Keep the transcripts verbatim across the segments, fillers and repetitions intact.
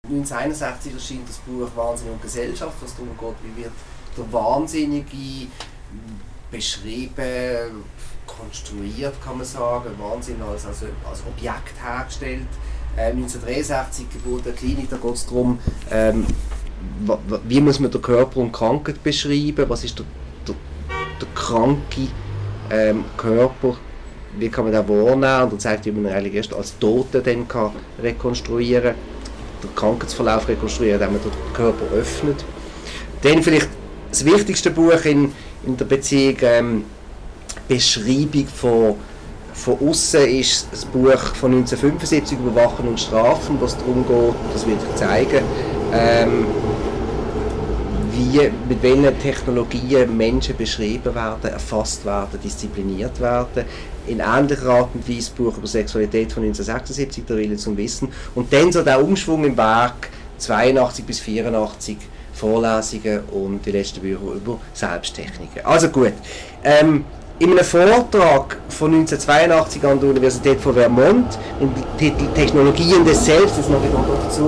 neunzehnhunderteinundsechzig erscheint das Buch «Wahnsinn und Gesellschaft», was darum geht, wie wird der Wahnsinnige beschrieben, konstruiert, kann man sagen, Wahnsinn als, als, als Objekt hergestellt. Äh, neunzehnhundertdreiundsechzig Geburt der Klinik, da geht es darum, ähm, wie muss man den Körper und Krankheit beschreiben, was ist der, der, der kranke ähm, Körper, wie kann man den wahrnehmen, und er zeigt, wie man ihn eigentlich erst als Toten dann kann rekonstruieren kann, den Krankheitsverlauf rekonstruieren, indem man den Körper öffnet. Dann vielleicht das wichtigste Buch in, in der Beziehung, ähm, Beschreibung von, von außen, ist das Buch von neunzehnhundertfünfundsiebzig «Überwachen und Strafen», was darum geht, das wird ich zeigen, ähm, wie, mit welchen Technologien Menschen beschrieben werden, erfasst werden, diszipliniert werden. In ähnlicher Art und Weise das Buch über Sexualität von neunzehnhundertsechsundsiebzig, der Wille zum Wissen. Und dann so der Umschwung im Werk, zweiundachtzig bis vierundachtzig, Vorlesungen und die letzten Bücher über Selbsttechniken. Also gut, ähm, in einem Vortrag von neunzehnhundertzweiundachtzig an der Universität von Vermont, mit dem Titel «Technologien des Selbst», das noch wieder dazu,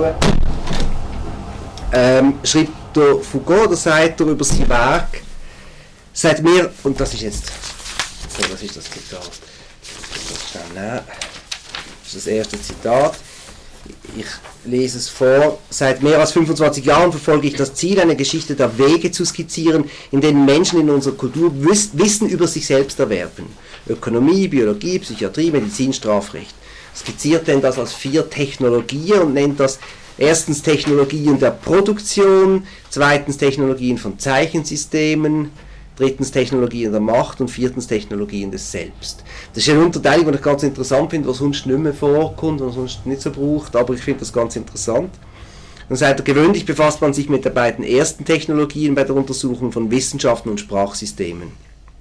ähm, schreibt der Foucault, der sagt er über sein Werk, sagt mir, und das ist jetzt, so, was ist das Zitat? Das ist das erste Zitat. Ich lese es vor. Seit mehr als fünfundzwanzig Jahren verfolge ich das Ziel, eine Geschichte der Wege zu skizzieren, in denen Menschen in unserer Kultur Wissen über sich selbst erwerben. Ökonomie, Biologie, Psychiatrie, Medizin, Strafrecht. Skizziert denn das als vier Technologien und nennt das erstens Technologien der Produktion, zweitens Technologien von Zeichensystemen, drittens Technologien der Macht und viertens Technologien des Selbst. Das ist eine Unterteilung, die ich ganz interessant finde, was sonst nicht mehr vorkommt und sonst nicht so braucht, aber ich finde das ganz interessant. Dann sagt er, gewöhnlich befasst man sich mit den beiden ersten Technologien bei der Untersuchung von Wissenschaften und Sprachsystemen.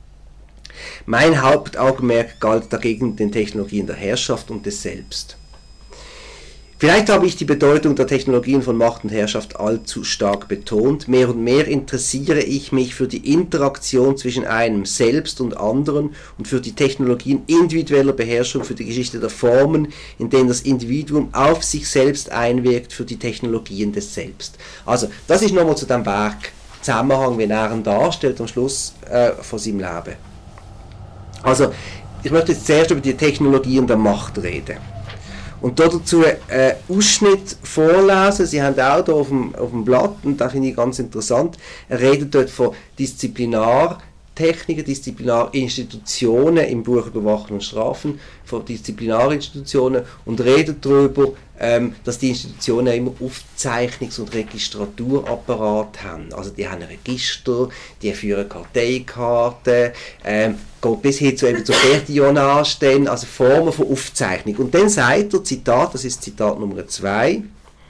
Mein Hauptaugenmerk galt dagegen den Technologien der Herrschaft und des Selbst. Vielleicht habe ich die Bedeutung der Technologien von Macht und Herrschaft allzu stark betont. Mehr und mehr interessiere ich mich für die Interaktion zwischen einem Selbst und anderen und für die Technologien individueller Beherrschung, für die Geschichte der Formen, in denen das Individuum auf sich selbst einwirkt, für die Technologien des Selbst. Also, das ist nochmal zu dem Werk Zusammenhang, wie er ihn darstellt am Schluss äh, von seinem Leben. Also, ich möchte jetzt zuerst über die Technologien der Macht reden. Und dazu einen Ausschnitt vorlesen. Sie haben auch hier auf dem, auf dem Blatt, und das finde ich ganz interessant, er redet dort von Disziplinartechniken, Disziplinarinstitutionen im Buch «Überwachen und Strafen», von Disziplinarinstitutionen, und redet darüber, ähm, dass die Institutionen immer Aufzeichnungs- und Registraturapparat haben. Also die haben Register, die führen Karteikarten, ähm, geht bis hin zu, eben zu Fertigionarstellen, also Formen von Aufzeichnung. Und dann sagt er, Zitat, das ist Zitat Nummer zwei,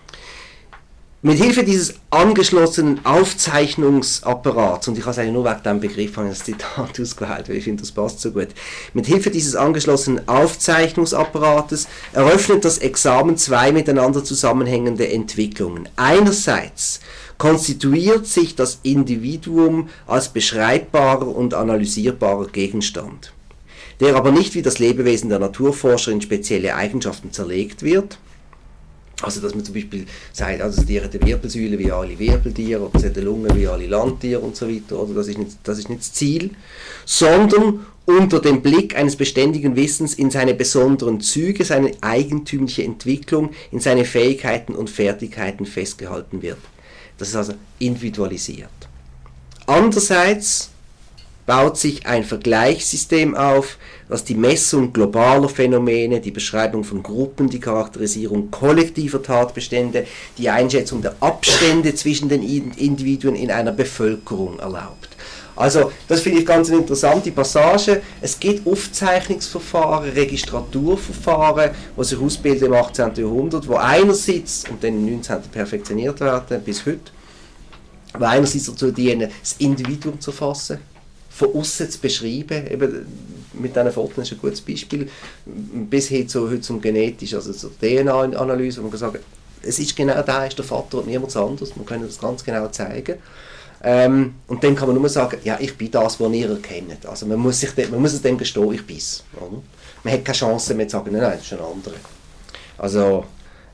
mit Hilfe dieses angeschlossenen Aufzeichnungsapparats, und ich habe es eigentlich nur wegen diesem Begriff habe ich das Zitat ausgewählt, weil ich finde, das passt so gut. Mit Hilfe dieses angeschlossenen Aufzeichnungsapparates eröffnet das Examen zwei miteinander zusammenhängende Entwicklungen. Einerseits konstituiert sich das Individuum als beschreibbarer und analysierbarer Gegenstand, der aber nicht wie das Lebewesen der Naturforscher in spezielle Eigenschaften zerlegt wird. Also, dass man zum Beispiel sagt, also die hat eine Wirbelsäule wie alle Wirbeltiere, oder sie hat eine Lunge wie alle Landtiere und so weiter, oder das ist nicht, das ist nicht das Ziel, sondern unter dem Blick eines beständigen Wissens in seine besonderen Züge, seine eigentümliche Entwicklung, in seine Fähigkeiten und Fertigkeiten festgehalten wird. Das ist also individualisiert. Andererseits baut sich ein Vergleichssystem auf, das die Messung globaler Phänomene, die Beschreibung von Gruppen, die Charakterisierung kollektiver Tatbestände, die Einschätzung der Abstände zwischen den Individuen in einer Bevölkerung erlaubt. Also, das finde ich ganz eine interessante Passage. Es gibt Aufzeichnungsverfahren, Registraturverfahren, die sich ausbilden im achtzehnten Jahrhundert, wo einerseits, und dann im neunzehnten perfektioniert werden, bis heute, wo einerseits dazu dienen, das Individuum zu erfassen, von außen zu beschreiben, eben mit diesen Fotos ist ein gutes Beispiel, bis hin zu, heute zum genetisch, also zur D N A-Analyse, wo man kann sagen, es ist genau der, ist der Vater und niemand anderes, man kann das ganz genau zeigen. Ähm, und dann kann man nur sagen, ja, ich bin das, was ihr erkennt. Also man muss, sich de, man muss es dem gestehen, ich bin's. Oder? Man hat keine Chance mehr zu sagen, nein, nein, das ist ein anderer. Also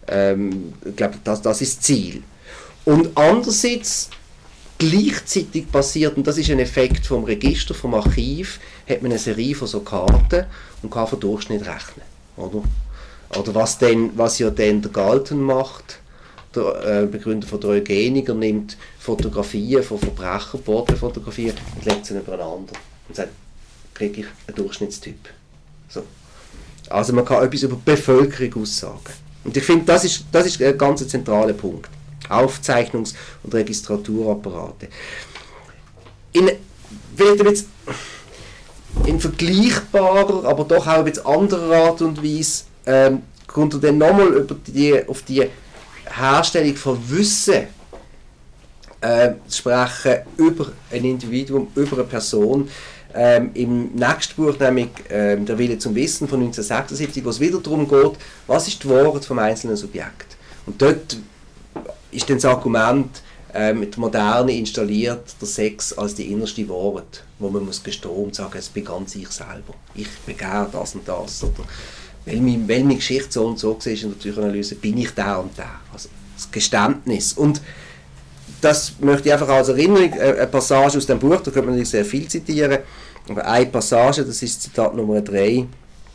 Ähm, ich glaube, das, das ist das Ziel. Und andererseits gleichzeitig passiert, und das ist ein Effekt vom Register, vom Archiv, hat man eine Serie von so Karten und kann von Durchschnitt rechnen. Oder, oder was, denn, was ja dann der Galton macht, der äh, Begründer von der Eugenik, er nimmt Fotografien von Verbrechern, Porträtfotografien und legt sie übereinander und sagt, kriege ich einen Durchschnittstyp. So. Also man kann etwas über die Bevölkerung aussagen. Und ich finde, das ist, das ist ein ganz zentraler Punkt. Aufzeichnungs- und Registraturapparate. In, jetzt in vergleichbarer, aber doch auch in anderer Art und Weise ähm, kommt er dann nochmal über die, auf die Herstellung von Wissen äh, sprechen über ein Individuum, über eine Person. Ähm, Im nächsten Buch, nämlich ähm, Der Wille zum Wissen von neunzehnhundertsechsundsiebzig, wo es wieder darum geht, was ist die Wahrheit vom einzelnen Subjekt. Und dort ist dann das Argument äh, mit der Moderne installiert, der Sex als die innerste Wahrheit, wo man muss gestehen und sagen, es bin ganz ich selber. Ich begehre das und das. Oder weil meine, weil meine Geschichte so und so war in der Psychoanalyse, bin ich der und der. Also das Geständnis. Und das möchte ich einfach als Erinnerung, eine Passage aus dem Buch, da könnte man natürlich sehr viel zitieren, aber eine Passage, das ist Zitat Nummer drei.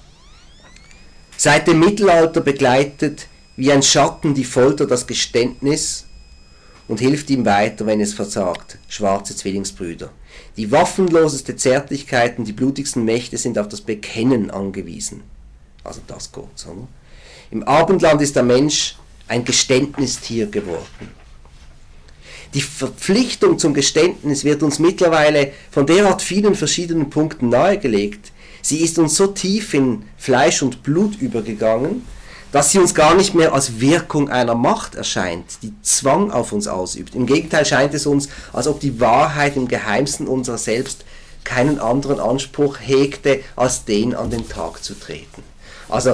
Seit dem Mittelalter begleitet wie ein Schatten die Folter das Geständnis und hilft ihm weiter, wenn es versagt. Schwarze Zwillingsbrüder. Die waffenloseste Zärtlichkeit und die blutigsten Mächte sind auf das Bekennen angewiesen. Also das geht's, oder? Im Abendland ist der Mensch ein Geständnistier geworden. Die Verpflichtung zum Geständnis wird uns mittlerweile von derart vielen verschiedenen Punkten nahegelegt. Sie ist uns so tief in Fleisch und Blut übergegangen, dass sie uns gar nicht mehr als Wirkung einer Macht erscheint, die Zwang auf uns ausübt. Im Gegenteil scheint es uns, als ob die Wahrheit im Geheimsten unserer selbst keinen anderen Anspruch hegte, als den an den Tag zu treten. Also,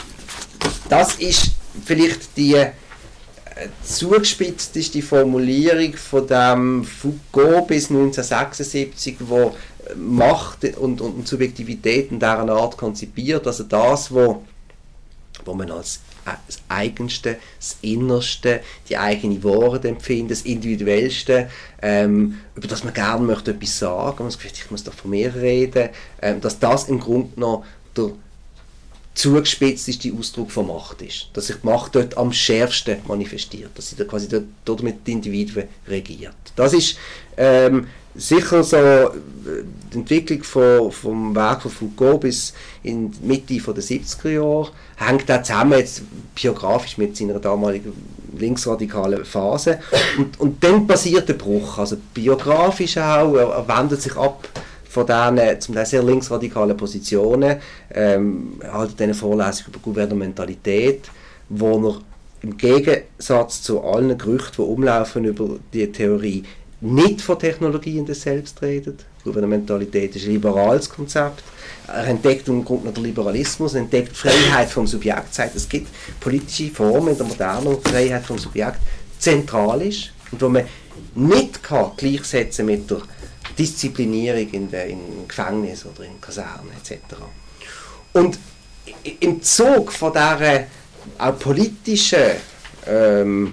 das ist vielleicht die äh, zugespitzteste Formulierung von dem Foucault bis neunzehnhundertsechsundsiebzig, wo Macht und, und Subjektivität in dieser Art konzipiert, also das, wo wo man als das Eigenste, das Innerste, die eigene Wahrheit empfindet, das Individuellste, ähm, über das man gerne möchte etwas sagen, man sagt, ich muss doch von mir reden, ähm, dass das im Grunde genommen der zugespitzteste Ausdruck von Macht ist. Dass sich die Macht dort am schärfsten manifestiert, dass sie da quasi dort, dort mit den Individuen regiert. Das ist ähm, sicher so die Entwicklung von, vom Werk von Foucault bis in die Mitte der siebziger Jahre, hängt auch zusammen jetzt biografisch mit seiner damaligen linksradikalen Phase. Und, und dann passiert der Bruch. Also biografisch auch, er, er wendet sich ab von diesen zum Teil sehr linksradikalen Positionen, ähm, halt diese Vorlesung über Gouvernementalität, wo er im Gegensatz zu allen Gerüchten, die umlaufen über die Theorie, nicht von Technologien des Selbst redet. Gouvernementalität ist ein liberales Konzept. Er entdeckt im Grunde den Liberalismus, er entdeckt die Freiheit vom Subjekt, sagt, es gibt politische Formen in der Moderne, wo die Freiheit vom Subjekt zentral ist und wo man nicht kann gleichsetzen mit der Disziplinierung in der in Gefängnis oder in Kasernen et cetera. Und im Zug von dieser auch politischen ähm,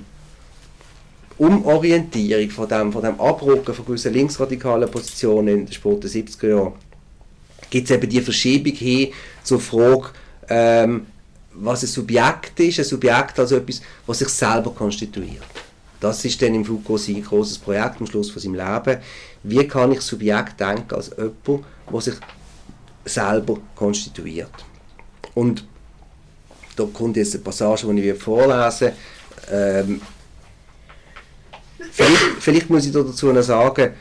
Umorientierung, von dem, von dem Abrücken von gewissen linksradikalen Positionen in den späten siebziger Jahren, gibt es eben die Verschiebung hin zur Frage, ähm, was ein Subjekt ist. Ein Subjekt also etwas, was sich selber konstituiert. Das ist dann im Foucault sein grosses Projekt am Schluss von seinem Leben. Wie kann ich Subjekt denken als jemand, der sich selber konstituiert? Und da kommt jetzt eine Passage, die ich vorlesen will. Ähm, vielleicht, vielleicht muss ich dazu noch sagen,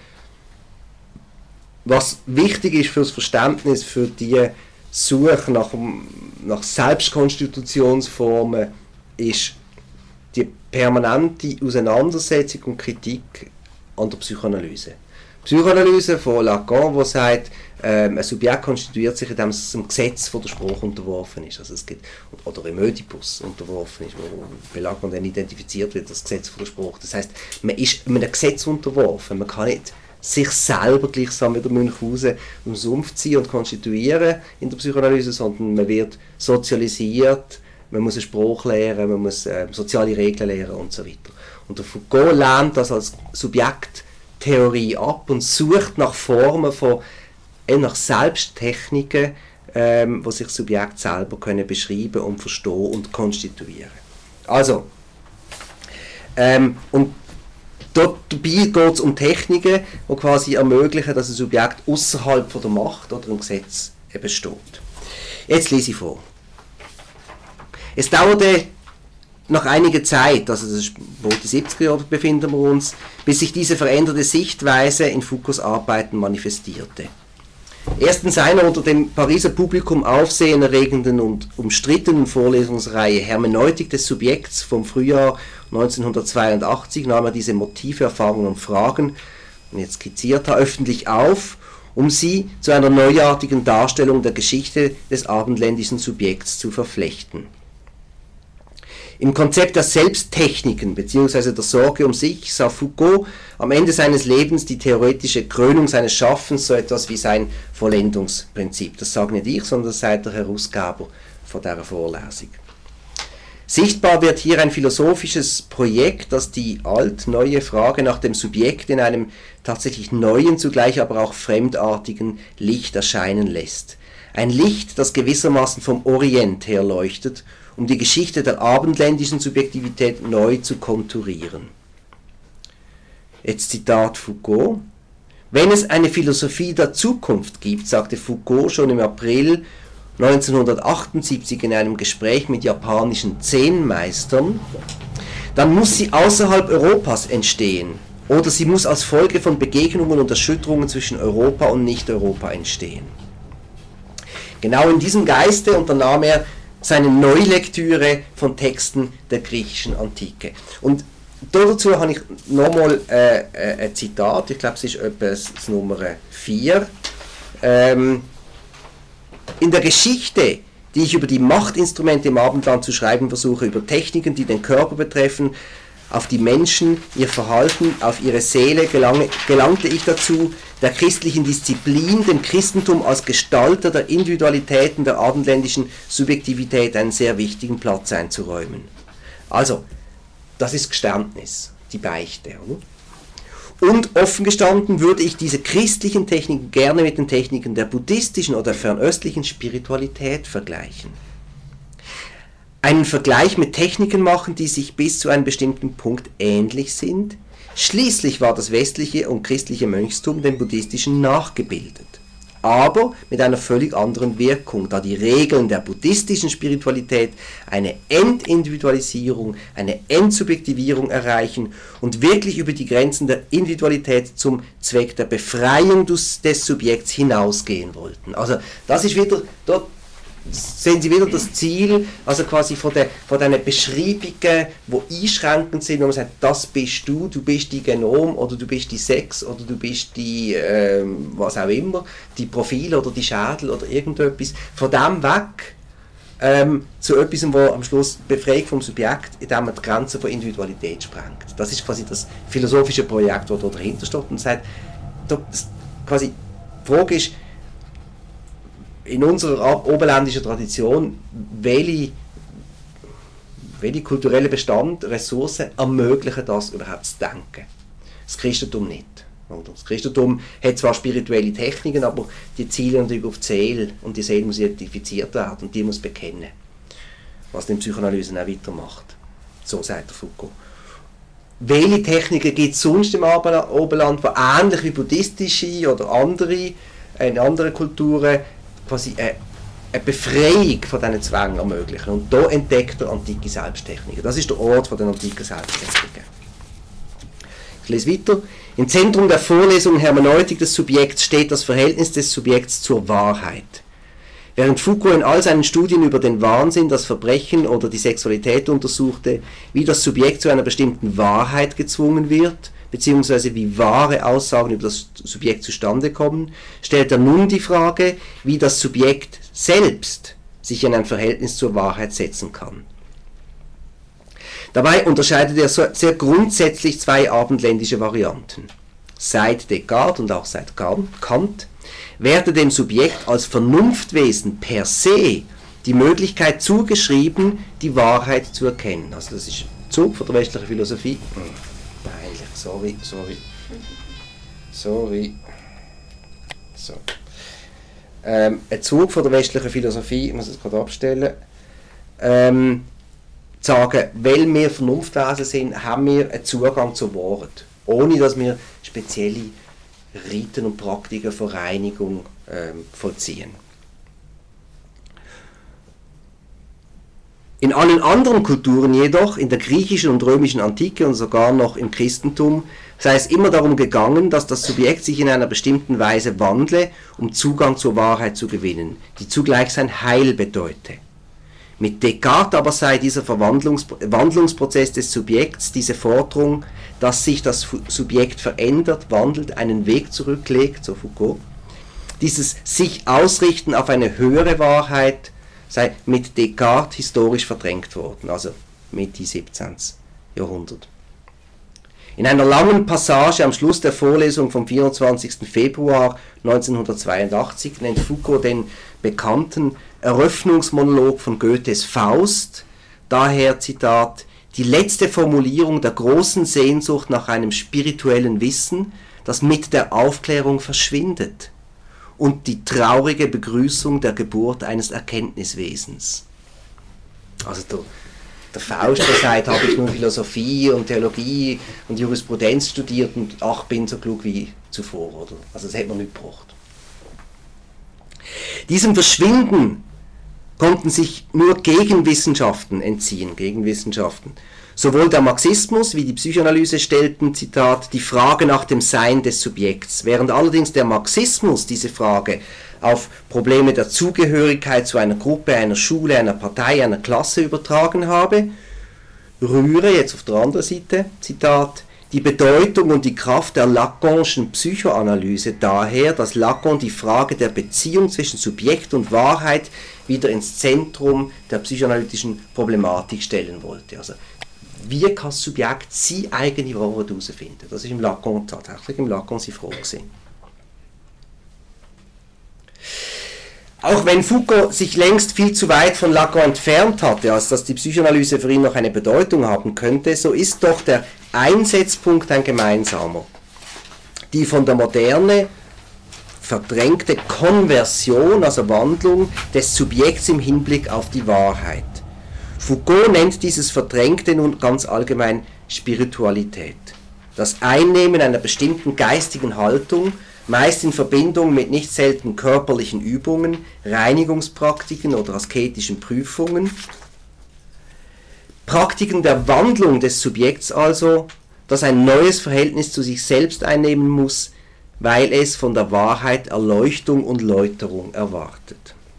was wichtig ist für das Verständnis für die Suche nach, nach Selbstkonstitutionsformen, ist die permanente Auseinandersetzung und Kritik an der Psychoanalyse. Psychoanalyse von Lacan, der sagt, ähm, ein Subjekt konstituiert sich, indem es einem Gesetz von der Sprache unterworfen ist. Also es gibt, oder im Ödipus unterworfen ist, wo bei Lacan dann identifiziert wird, das Gesetz von der Sprache. Das heisst, man ist einem Gesetz unterworfen. Man kann nicht sich selber gleichsam wie der Münchhausen aus dem Sumpf ziehen und konstituieren in der Psychoanalyse, sondern man wird sozialisiert, man muss eine Sprache lernen, man muss äh, soziale Regeln lernen und so weiter. Und der Foucault lernt das als Subjekttheorie ab und sucht nach Formen von, äh, nach Selbsttechniken, ähm, wo sich Subjekte selber können beschreiben und verstehen und konstituieren. Also, ähm, und dort, dabei geht es um Techniken, die quasi ermöglichen, dass ein Subjekt außerhalb von der Macht oder dem Gesetz eben steht. Jetzt lese ich vor. Es dauerte nach einiger Zeit, also das ist wo die siebziger Jahre befinden wir uns, bis sich diese veränderte Sichtweise in Foucaults Arbeiten manifestierte. Erst in seiner unter dem Pariser Publikum aufsehenerregenden und umstrittenen Vorlesungsreihe Hermeneutik des Subjekts vom Frühjahr neunzehnhundertzweiundachtzig nahm er diese Motive, Erfahrungen und Fragen, und jetzt skizziert er, öffentlich auf, um sie zu einer neuartigen Darstellung der Geschichte des abendländischen Subjekts zu verflechten. Im Konzept der Selbsttechniken bzw. der Sorge um sich sah Foucault am Ende seines Lebens die theoretische Krönung seines Schaffens, so etwas wie sein Vollendungsprinzip. Das sage nicht ich, sondern das sagt der Herausgeber von dieser Vorlesung. Sichtbar wird hier ein philosophisches Projekt, das die alt-neue Frage nach dem Subjekt in einem tatsächlich neuen, zugleich aber auch fremdartigen Licht erscheinen lässt. Ein Licht, das gewissermaßen vom Orient her leuchtet, um die Geschichte der abendländischen Subjektivität neu zu konturieren. Jetzt Zitat Foucault. Wenn es eine Philosophie der Zukunft gibt, sagte Foucault schon im April neunzehnhundertachtundsiebzig in einem Gespräch mit japanischen Zen-Meistern, dann muss sie außerhalb Europas entstehen oder sie muss als Folge von Begegnungen und Erschütterungen zwischen Europa und Nicht-Europa entstehen. Genau in diesem Geiste unternahm er seine Neulektüre von Texten der griechischen Antike. Und dazu habe ich nochmal äh, äh, ein Zitat, ich glaube es ist etwa das Nummer vier. Ähm, in der Geschichte, die ich über die Machtinstrumente im Abendland zu schreiben versuche, über Techniken, die den Körper betreffen, auf die Menschen, ihr Verhalten, auf ihre Seele, gelang, gelangte ich dazu, der christlichen Disziplin, dem Christentum als Gestalter der Individualitäten der abendländischen Subjektivität einen sehr wichtigen Platz einzuräumen. Also, das ist Geständnis, die Beichte. Oder? Und offen gestanden würde ich diese christlichen Techniken gerne mit den Techniken der buddhistischen oder fernöstlichen Spiritualität vergleichen. Einen Vergleich mit Techniken machen, die sich bis zu einem bestimmten Punkt ähnlich sind. Schließlich war das westliche und christliche Mönchstum dem buddhistischen nachgebildet, aber mit einer völlig anderen Wirkung, da die Regeln der buddhistischen Spiritualität eine Entindividualisierung, eine Entsubjektivierung erreichen und wirklich über die Grenzen der Individualität zum Zweck der Befreiung des, des Subjekts hinausgehen wollten. Also das ist wieder, dort sehen Sie wieder das Ziel, also quasi von, der, von diesen Beschreibungen, die einschränkend sind, wo man sagt, das bist du, du bist die Genom oder du bist die Sex oder du bist die, ähm, was auch immer, die Profil oder die Schädel oder irgendetwas, von dem weg ähm, zu etwas, wo am Schluss Befreiung vom Subjekt, indem man die Grenzen von Individualität sprengt. Das ist quasi das philosophische Projekt, das da dahinter steht und sagt, da, quasi, die Frage ist, in unserer oberländischen Tradition, welche, welche kulturelle Bestand, Ressourcen ermöglichen das überhaupt zu denken? Das Christentum nicht. Oder? Das Christentum hat zwar spirituelle Techniken, aber die zielen natürlich auf die Seele und die Seele muss identifiziert werden und die muss bekennen. Was den Psychoanalysen auch weitermacht. So sagt der Foucault. Welche Techniken gibt es sonst im Oberland, die ähnlich wie buddhistische oder andere, in anderen Kulturen quasi eine, eine Befreiung von diesen Zwängen ermöglichen. Und da entdeckt er antike Selbsttechniken. Das ist der Ort von den antiken Selbsttechniken. Ich lese weiter. Im Zentrum der Vorlesung Hermeneutik des Subjekts steht das Verhältnis des Subjekts zur Wahrheit. Während Foucault in all seinen Studien über den Wahnsinn, das Verbrechen oder die Sexualität untersuchte, wie das Subjekt zu einer bestimmten Wahrheit gezwungen wird, beziehungsweise wie wahre Aussagen über das Subjekt zustande kommen, stellt er nun die Frage, wie das Subjekt selbst sich in ein Verhältnis zur Wahrheit setzen kann. Dabei unterscheidet er sehr grundsätzlich zwei abendländische Varianten. Seit Descartes und auch seit Kant werde dem Subjekt als Vernunftwesen per se die Möglichkeit zugeschrieben, die Wahrheit zu erkennen. Also das ist ein Zug von der westlichen Philosophie. Peinlich, sorry, sorry. Sorry. So. Ähm, ein Zug von der westlichen Philosophie, ich muss es gerade abstellen, ähm, zu sagen, weil wir Vernunftwesen sind, haben wir einen Zugang zur Wahrheit, ohne dass wir spezielle Riten und Praktiken von Reinigung ähm, vollziehen. In allen anderen Kulturen jedoch, in der griechischen und römischen Antike und sogar noch im Christentum, sei es immer darum gegangen, dass das Subjekt sich in einer bestimmten Weise wandle, um Zugang zur Wahrheit zu gewinnen, die zugleich sein Heil bedeute. Mit Descartes aber sei dieser Verwandlungsprozess des Subjekts, diese Forderung, dass sich das Subjekt verändert, wandelt, einen Weg zurücklegt, so Foucault, dieses sich ausrichten auf eine höhere Wahrheit, sei mit Descartes historisch verdrängt worden, also Mitte siebzehnten. Jahrhundert. In einer langen Passage am Schluss der Vorlesung vom vierundzwanzigsten Februar neunzehnhundertzweiundachtzig nennt Foucault den bekannten Eröffnungsmonolog von Goethes Faust, daher Zitat, die letzte Formulierung der großen Sehnsucht nach einem spirituellen Wissen, das mit der Aufklärung verschwindet, und die traurige Begrüßung der Geburt eines Erkenntniswesens. Also der, der Faust, der sagt, habe ich nun Philosophie und Theologie und Jurisprudenz studiert und ach, bin so klug wie zuvor, oder? Also das hätte man nicht gebraucht. Diesem Verschwinden konnten sich nur Gegenwissenschaften entziehen, Gegenwissenschaften. Sowohl der Marxismus wie die Psychoanalyse stellten, Zitat, die Frage nach dem Sein des Subjekts, während allerdings der Marxismus diese Frage auf Probleme der Zugehörigkeit zu einer Gruppe, einer Schule, einer Partei, einer Klasse übertragen habe, rühre jetzt auf der anderen Seite, Zitat, die Bedeutung und die Kraft der Lacanischen Psychoanalyse daher, dass Lacan die Frage der Beziehung zwischen Subjekt und Wahrheit wieder ins Zentrum der psychoanalytischen Problematik stellen wollte. Also, wie kann das Subjekt seine eigene Wahrheit herausfinden? Das ist im Lacan tatsächlich im Lacan seine Frage gewesen. Auch wenn Foucault sich längst viel zu weit von Lacan entfernt hatte, als dass die Psychoanalyse für ihn noch eine Bedeutung haben könnte, so ist doch der Einsetzpunkt ein gemeinsamer. Die von der Moderne verdrängte Konversion, also Wandlung des Subjekts im Hinblick auf die Wahrheit. Foucault nennt dieses Verdrängte nun ganz allgemein Spiritualität. Das Einnehmen einer bestimmten geistigen Haltung, meist in Verbindung mit nicht selten körperlichen Übungen, Reinigungspraktiken oder asketischen Prüfungen. Praktiken der Wandlung des Subjekts also, das ein neues Verhältnis zu sich selbst einnehmen muss, weil es von der Wahrheit Erleuchtung und Läuterung erwartet.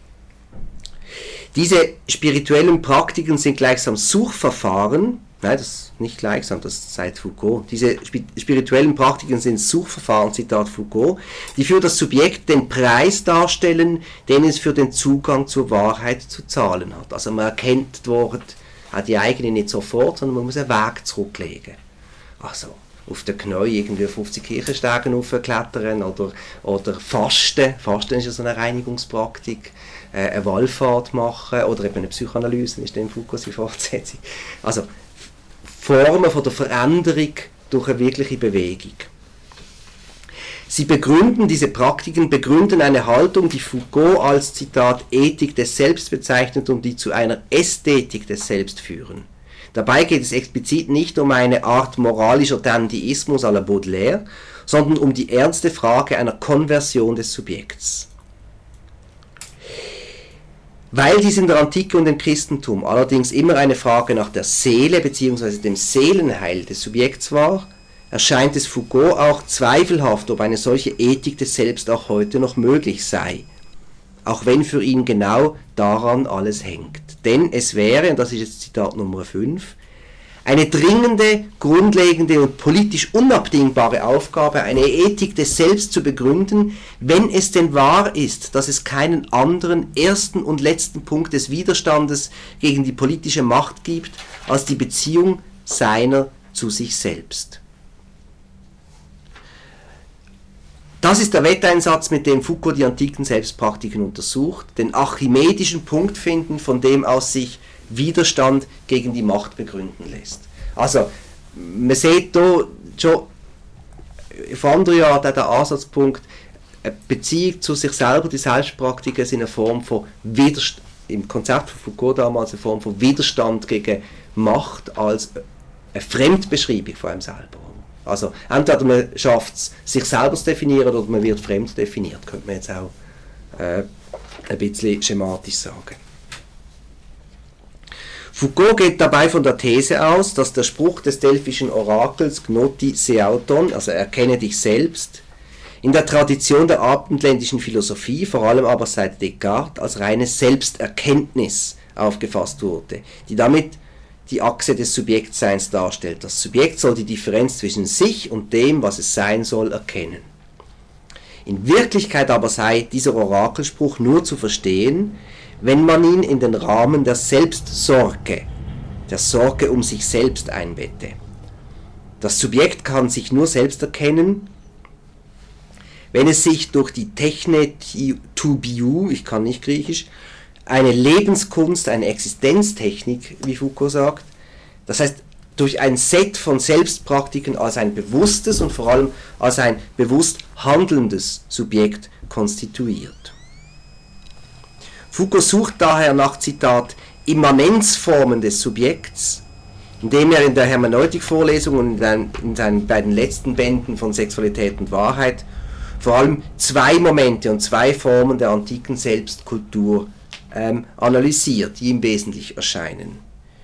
Diese spirituellen Praktiken sind gleichsam Suchverfahren, nein, das ist nicht gleichsam, das sagt Foucault, diese spirituellen Praktiken sind Suchverfahren, Zitat Foucault, die für das Subjekt den Preis darstellen, den es für den Zugang zur Wahrheit zu zahlen hat. Also man erkennt dort auch die eigene nicht sofort, sondern man muss einen Weg zurücklegen. Also auf den Knäuel irgendwie fünfzig Kirchenstegen hochklettern oder, oder Fasten, Fasten ist ja so eine Reinigungspraktik, äh, eine Wallfahrt machen oder eben eine Psychoanalyse, ist dann Foucault seine Fortsetzung. Also Formen von der Veränderung durch eine wirkliche Bewegung. Sie begründen, diese Praktiken begründen eine Haltung, die Foucault als, Zitat, Ethik des Selbst bezeichnet und die zu einer Ästhetik des Selbst führen. Dabei geht es explizit nicht um eine Art moralischer Dandyismus à la Baudelaire, sondern um die ernste Frage einer Konversion des Subjekts. Weil dies in der Antike und im Christentum allerdings immer eine Frage nach der Seele bzw. dem Seelenheil des Subjekts war, erscheint es Foucault auch zweifelhaft, ob eine solche Ethik des Selbst auch heute noch möglich sei, auch wenn für ihn genau daran alles hängt. Denn es wäre, und das ist jetzt Zitat Nummer fünf, eine dringende, grundlegende und politisch unabdingbare Aufgabe, eine Ethik des Selbst zu begründen, wenn es denn wahr ist, dass es keinen anderen ersten und letzten Punkt des Widerstandes gegen die politische Macht gibt, als die Beziehung seiner zu sich selbst. Das ist der Wetteinsatz, mit dem Foucault die antiken Selbstpraktiken untersucht, den archimedischen Punkt finden, von dem aus sich Widerstand gegen die Macht begründen lässt. Also, man sieht hier schon auf andere Art der Ansatzpunkt, eine Beziehung zu sich selber, die Selbstpraktiken sind eine Form von Widerstand, im Konzept von Foucault damals eine Form von Widerstand gegen Macht als eine Fremdbeschreibung von einem selber. Also entweder man schafft es, sich selber zu definieren, oder man wird fremd definiert, könnte man jetzt auch äh, ein bisschen schematisch sagen. Foucault geht dabei von der These aus, dass der Spruch des delphischen Orakels Gnoti Seauton, also erkenne dich selbst, in der Tradition der abendländischen Philosophie, vor allem aber seit Descartes, als reine Selbsterkenntnis aufgefasst wurde, die damit die Achse des Subjektseins darstellt. Das Subjekt soll die Differenz zwischen sich und dem, was es sein soll, erkennen. In Wirklichkeit aber sei dieser Orakelspruch nur zu verstehen, wenn man ihn in den Rahmen der Selbstsorge, der Sorge um sich selbst einbette. Das Subjekt kann sich nur selbst erkennen, wenn es sich durch die Techne to biou, ich kann nicht Griechisch, eine Lebenskunst, eine Existenztechnik, wie Foucault sagt, das heißt durch ein Set von Selbstpraktiken als ein bewusstes und vor allem als ein bewusst handelndes Subjekt konstituiert. Foucault sucht daher nach, Zitat, Immanenzformen des Subjekts, indem er in der Hermeneutik-Vorlesung und in seinen beiden letzten Bänden von Sexualität und Wahrheit vor allem zwei Momente und zwei Formen der antiken Selbstkultur ähm, analysiert, die ihm wesentlich erscheinen.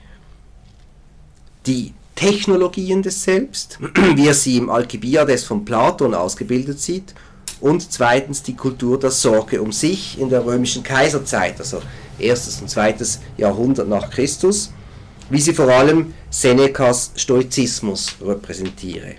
Die Technologien des Selbst, wie er sie im Alkibiades von Platon ausgebildet sieht, und zweitens die Kultur der Sorge um sich in der römischen Kaiserzeit, also erstes und zweites Jahrhundert nach Christus, wie sie vor allem Senecas Stoizismus repräsentiere.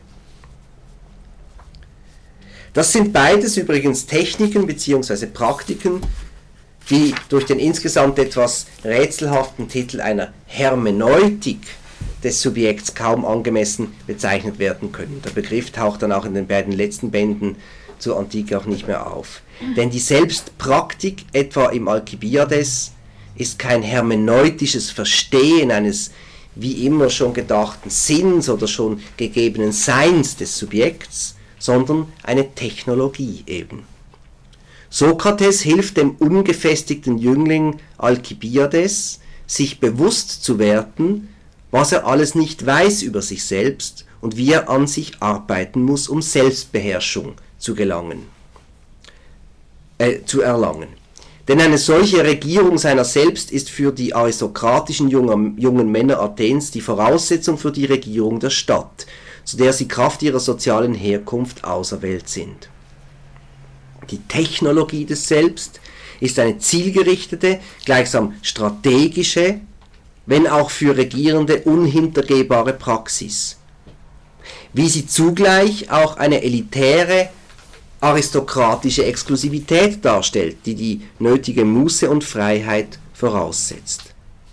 Das sind beides übrigens Techniken bzw. Praktiken, die durch den insgesamt etwas rätselhaften Titel einer Hermeneutik des Subjekts kaum angemessen bezeichnet werden können. Der Begriff taucht dann auch in den beiden letzten Bänden zur Antike auch nicht mehr auf. Denn die Selbstpraktik, etwa im Alkibiades, ist kein hermeneutisches Verstehen eines wie immer schon gedachten Sinns oder schon gegebenen Seins des Subjekts, sondern eine Technologie eben. Sokrates hilft dem ungefestigten Jüngling Alkibiades, sich bewusst zu werden, was er alles nicht weiß über sich selbst und wie er an sich arbeiten muss, um Selbstbeherrschung zu gelangen, äh, zu erlangen. Denn eine solche Regierung seiner selbst ist für die aristokratischen jungen, jungen Männer Athens die Voraussetzung für die Regierung der Stadt, zu der sie Kraft ihrer sozialen Herkunft auserwählt sind. Die Technologie des Selbst ist eine zielgerichtete, gleichsam strategische, wenn auch für Regierende unhintergehbare Praxis, wie sie zugleich auch eine elitäre, aristokratische Exklusivität darstellt, die die nötige Muße und Freiheit voraussetzt.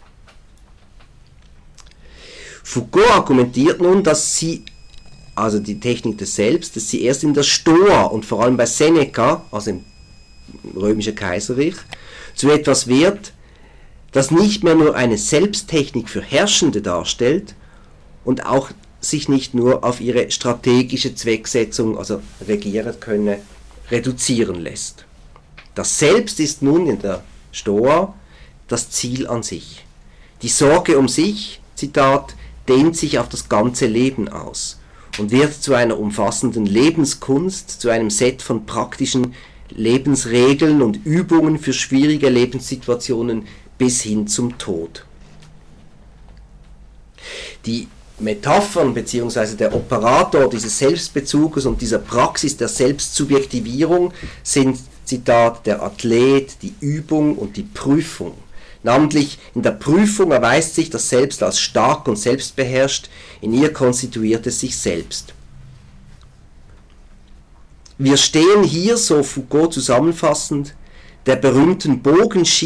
Foucault argumentiert nun, dass sie, also die Technik des Selbst, dass sie erst in der Stoa und vor allem bei Seneca, also im römischen Kaiserreich, zu etwas wird, das nicht mehr nur eine Selbsttechnik für Herrschende darstellt und auch sich nicht nur auf ihre strategische Zwecksetzung, also regieren könne, reduzieren lässt. Das Selbst ist nun in der Stoa das Ziel an sich. Die Sorge um sich, Zitat, dehnt sich auf das ganze Leben aus und wird zu einer umfassenden Lebenskunst, zu einem Set von praktischen Lebensregeln und Übungen für schwierige Lebenssituationen bis hin zum Tod. Die Metaphern bzw. der Operator dieses Selbstbezuges und dieser Praxis der Selbstsubjektivierung sind, Zitat, der Athlet, die Übung und die Prüfung. Namentlich in der Prüfung erweist sich das Selbst als stark und selbstbeherrscht, in ihr konstituiert es sich selbst. Wir stehen hier, so Foucault zusammenfassend, der berühmten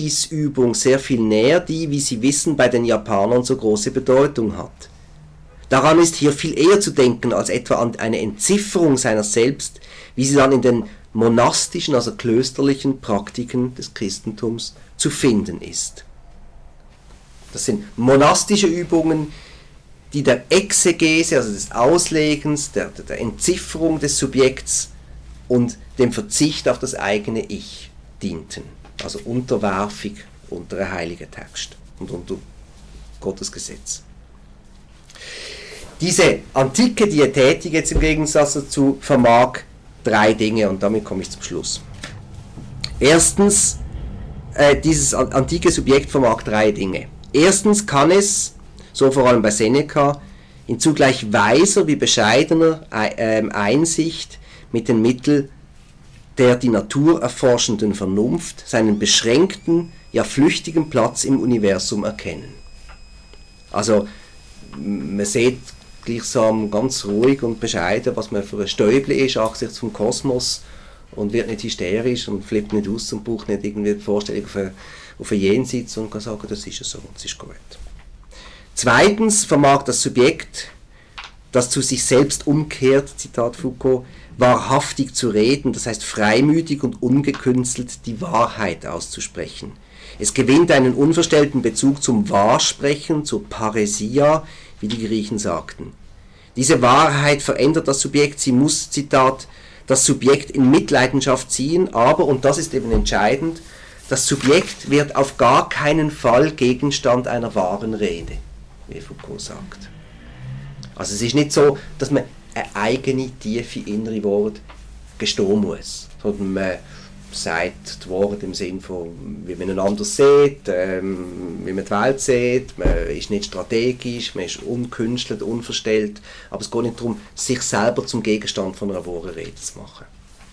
Bogenschießübung sehr viel näher, die, wie Sie wissen, bei den Japanern so große Bedeutung hat. Daran ist hier viel eher zu denken als etwa an eine Entzifferung seiner selbst, wie sie dann in den monastischen, also klösterlichen Praktiken des Christentums zu finden ist. Das sind monastische Übungen, die der Exegese, also des Auslegens, der, der Entzifferung des Subjekts und dem Verzicht auf das eigene Ich dienten. Also Unterwerfung unter einen heiligen Text und unter Gottes Gesetz. Diese antike Diätetik jetzt im Gegensatz dazu vermag drei Dinge und damit komme ich zum Schluss. Erstens, äh, dieses antike Subjekt vermag drei Dinge. Erstens kann es, so vor allem bei Seneca, in zugleich weiser wie bescheidener äh, Einsicht mit den Mitteln der die Natur erforschenden Vernunft seinen beschränkten, ja flüchtigen Platz im Universum erkennen. Also man sieht gleichsam ganz ruhig und bescheiden, was man für ein Stäubli ist angesichts vom Kosmos und wird nicht hysterisch und flippt nicht aus und braucht nicht irgendwie die Vorstellung auf ein, auf ein Jenseits und kann sagen, das ist ja so und das ist gut. Zweitens vermag das Subjekt, das zu sich selbst umkehrt, Zitat Foucault, wahrhaftig zu reden, das heißt freimütig und ungekünstelt die Wahrheit auszusprechen. Es gewinnt einen unverstellten Bezug zum Wahrsprechen, zur Paresia, wie die Griechen sagten. Diese Wahrheit verändert das Subjekt, sie muss, Zitat, das Subjekt in Mitleidenschaft ziehen, aber, und das ist eben entscheidend, das Subjekt wird auf gar keinen Fall Gegenstand einer wahren Rede, wie Foucault sagt. Also es ist nicht so, dass man eine eigene, tiefe, innere Worte gestehen muss, sondern man sagt die Worte im Sinn von, wie man einander sieht, ähm, wie man die Welt sieht, man ist nicht strategisch, man ist unkünstelt, unverstellt, aber es geht nicht darum, sich selber zum Gegenstand von einer wahren Rede zu machen.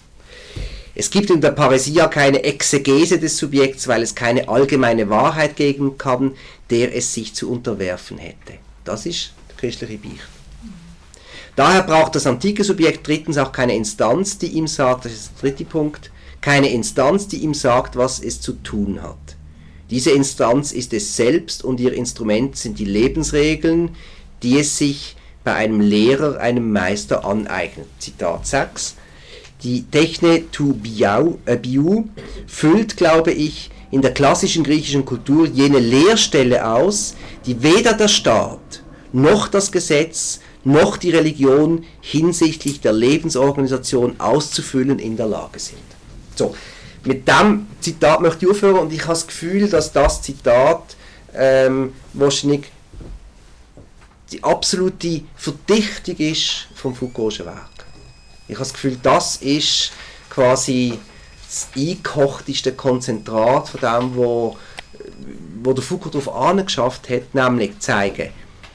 Es gibt in der Paresia keine Exegese des Subjekts, weil es keine allgemeine Wahrheit geben kann, der es sich zu unterwerfen hätte. Das ist der christliche Beicht. Daher braucht das antike Subjekt drittens auch keine Instanz, die ihm sagt, das ist der dritte Punkt, keine Instanz, die ihm sagt, was es zu tun hat. Diese Instanz ist es selbst und ihr Instrument sind die Lebensregeln, die es sich bei einem Lehrer, einem Meister aneignet. Zitat sechs. Die Techne tu biou, äh, biou füllt, glaube ich, in der klassischen griechischen Kultur jene Leerstelle aus, die weder der Staat noch das Gesetz noch die Religion hinsichtlich der Lebensorganisation auszufüllen in der Lage sind. So, mit diesem Zitat möchte ich aufhören und ich habe das Gefühl, dass das Zitat ähm, wahrscheinlich die absolute Verdichtung ist vom Foucault'schen Werk. Ich habe das Gefühl, das ist quasi das eingekochteste Konzentrat von dem, wo, wo der Foucault darauf angeschafft hat, nämlich zu zeigen,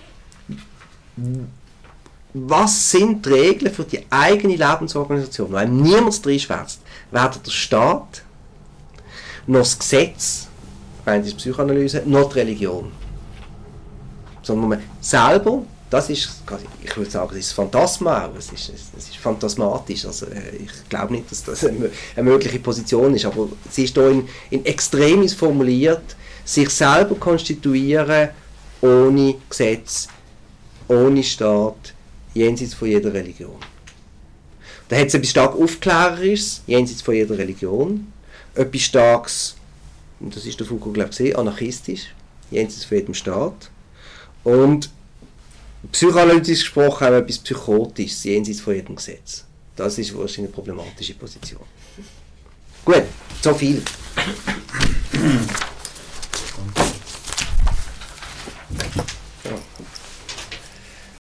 was sind die Regeln für die eigene Lebensorganisation, weil niemand drin schwärzt. Weder der Staat, noch das Gesetz, rein die Psychoanalyse, noch die Religion. Sondern man selber, das ist, ich würde sagen, das ist Phantasma auch, es ist, es ist phantasmatisch, also ich glaube nicht, dass das eine, eine mögliche Position ist, aber sie ist hier in, in Extremis formuliert, sich selber konstituieren, ohne Gesetz, ohne Staat, jenseits von jeder Religion. Da hat es etwas stark Aufklärerisches, jenseits von jeder Religion, etwas starkes, und das ist der Foucault, glaube ich, anarchistisch, jenseits von jedem Staat, und psychoanalytisch gesprochen auch etwas Psychotisches, jenseits von jedem Gesetz. Das ist wahrscheinlich eine problematische Position. Gut, so viel.